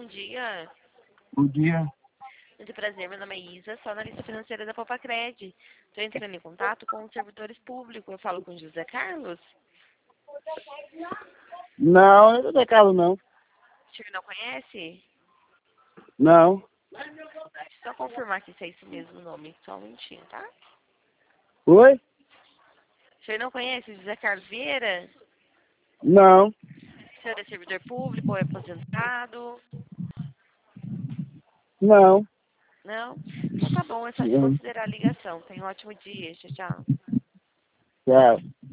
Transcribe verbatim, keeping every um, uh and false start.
bom dia. Bom dia. Muito prazer, meu nome é Isa, sou analista financeira da Popacred. Estou entrando em contato com os servidores públicos. Eu falo com o José Carlos. Não, não é da casa, não. O senhor não conhece? Não. Deixa eu só confirmar aqui se é isso mesmo o nome. Só um minutinho, tá? Oi? O senhor não conhece o José Carlos Vieira? Não. O senhor é servidor público ou é aposentado? Não. Não? Então tá bom, é só Não. desconsiderar a ligação. Tenha um ótimo dia. Tchau, tchau. Tchau.